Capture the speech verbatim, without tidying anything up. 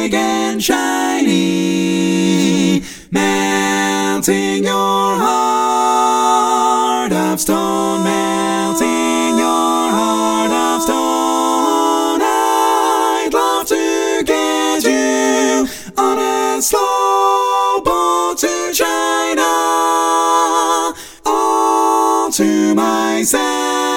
big and shiny, melting your heart of stone, melting your heart of stone. I'd love to get you on a slow boat to China, all to myself.